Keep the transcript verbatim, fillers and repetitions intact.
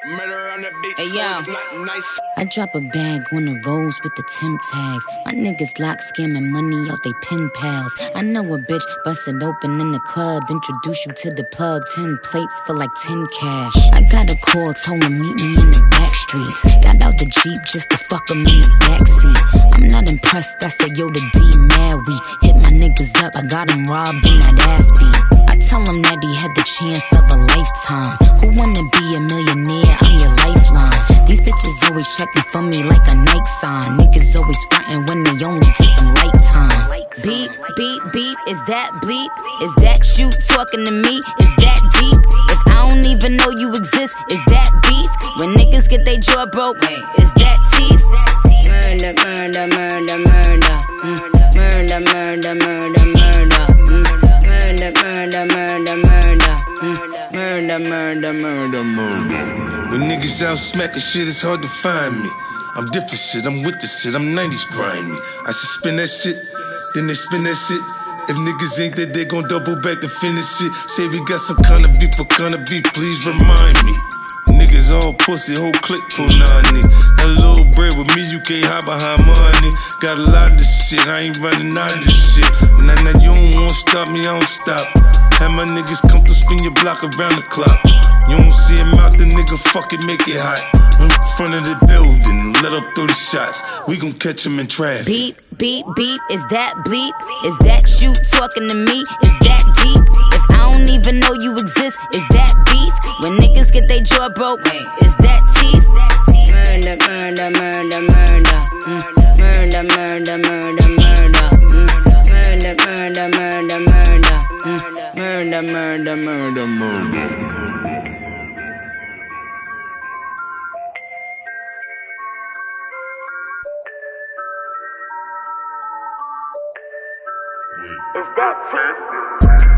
Murder on the beach, hey, so yo. it's not nice. I drop a bag on the roads with the Tim tags. My niggas lock scamming money out they pen pals. I know a bitch busted open in the club. Introduce you to the plug. Ten plates for like ten cash. I got a call, told him meet me in the back streets. Got out the Jeep just to fuck him in the backseat. I'm not impressed, I said yo the D mad weak. Hit my niggas up, I got him robbed in that ass beat. I tell him that he had the chance of a lifetime. Who wanna be a millionaire? I'm your lifeline. These bitches always checking for me like a Nike sign. Niggas always frontin' when they only take some light time. Beep, beep, beep, is that bleep? Is that you talking to me? Is that deep? If I don't even know you exist, is that beef? When niggas get they jaw broke, is that teeth? Murder, murder, murder, murder. Mm. Murder, murder, murder, murder. Mm. Murder, murder, murder, murder. Mm. Murder, murder, murder, murder. When niggas out smacking shit, it's hard to find me. I'm different shit, I'm with the shit, I'm nineties grimy. I should spin that shit, then they spin that shit. If niggas ain't that, they gon' double back to finish shit. Say we got some kind of beef, what kind of beef, please remind me. Niggas all pussy, whole clique pull nine. That little bread with me, you can't hide behind money. Got a lot of this shit, I ain't running out of this shit. Nah, nah, you don't wanna stop me, I don't stop. Have my niggas come to spin your block around the clock. You don't see him out, the nigga fucking make it hot. In front of the building, let up thirty shots. We gon' catch him in traffic. Beep, beep, beep, is that bleep? Is that you talking to me? Is that deep? If I don't even know you exist, is that beef? When niggas get they jaw broke, is that teeth? Murder, murder, murder, murder. Mm. Murder, murder, murder, murder. Mm. Murder, murder, murder, murder. Mm. Murder, murder, murder, murder. Is that teeth?